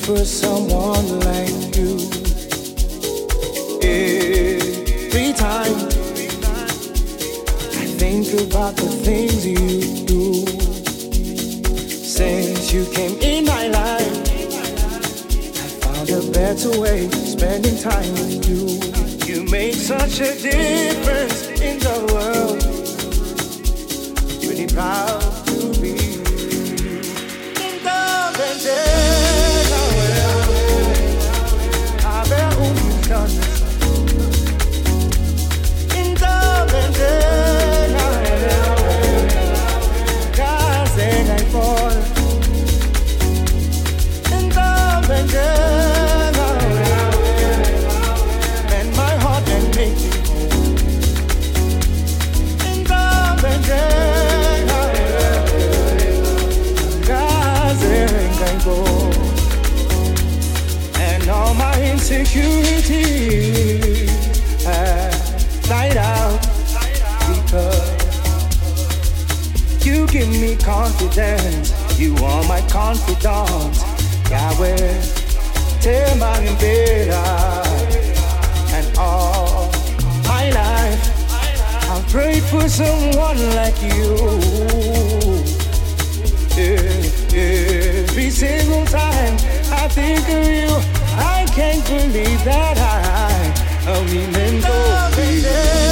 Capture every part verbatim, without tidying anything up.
for someone like you. Every time I think about the things you do, since you came in my life, I found a better way spending time with you. You make such a difference in the world. Really proud to be in love and insecurity has died out because you give me confidence. You are my confidant. Yahweh, Tema and Bela, and all my life I've prayed for someone like you. Every single time I think of you, I can't believe that I only meant to be.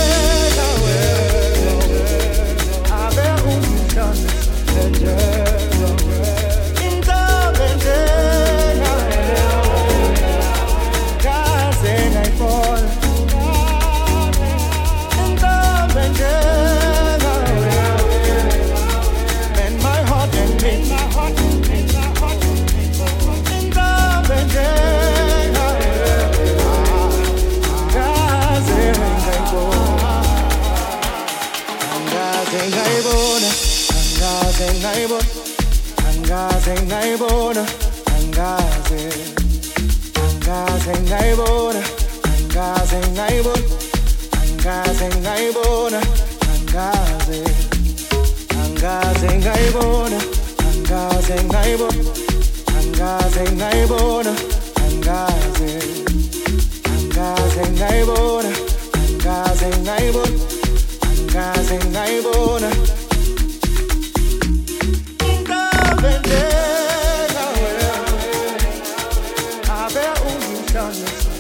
Angaze ngaibona, angaze, angaze ngaibona, angaze ngaibona, angaze ngaibona, angaze, angaze ngaibona, angaze ngaibona, angaze ngaibona, angaze, angaze ngaibona, angaze ngaibona, angaze ngaibona. I've been